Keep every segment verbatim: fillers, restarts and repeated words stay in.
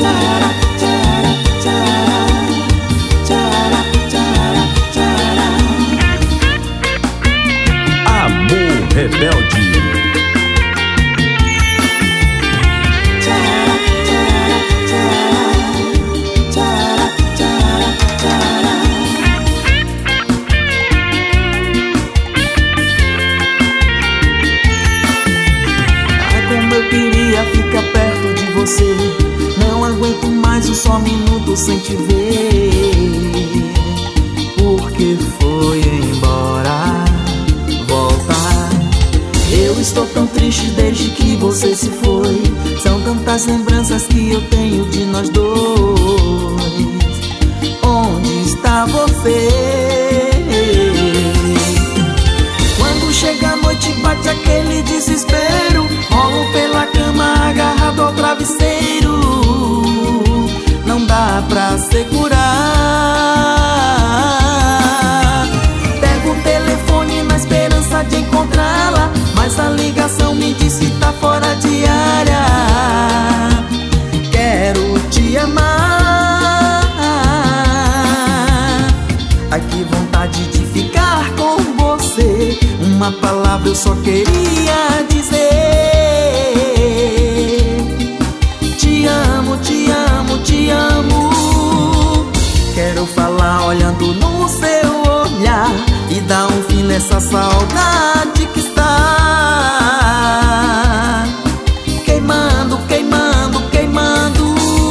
Amor rebelde. Fica perto de você, não aguento mais um só minuto sem te ver. Porque foi embora, voltar. Eu estou tão triste desde que você se foi. São tantas lembranças que eu tenho de nós dois. Onde está você? Quando chega a noite bate aquele desespero. Rolo pela cama agarrado ao travesseiro. Não dá pra segurar. Pego o telefone na esperança de encontrá-la, mas a ligação me diz que tá fora de área. Quero te amar. Ai, que vontade de ficar com você. Uma palavra eu só queria dizer. Te amo, te amo, te amo. Quero falar olhando no seu olhar e dar um fim nessa saudade que está queimando, queimando, queimando.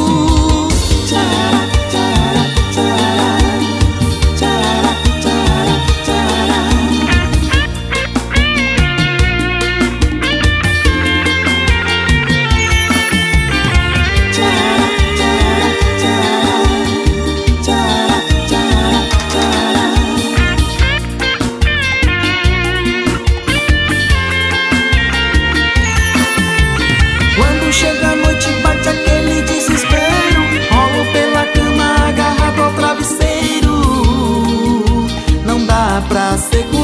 Chega a noite bate aquele desespero. Rolo pela cama agarrado ao travesseiro. Não dá pra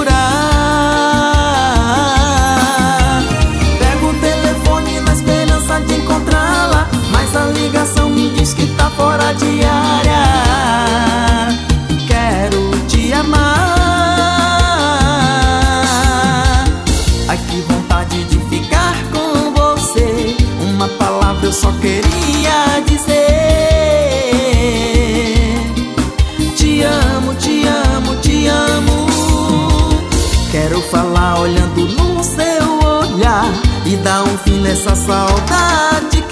segurar. Pego o telefone na esperança de encontrá-la, mas a ligação me diz que tá fora de área. Quero te amar. Ai, que vontade de ficar com você. Uma palavra eu só queria dizer. Te amo, te amo, te amo. Quero falar olhando no seu olhar e dar um fim nessa saudade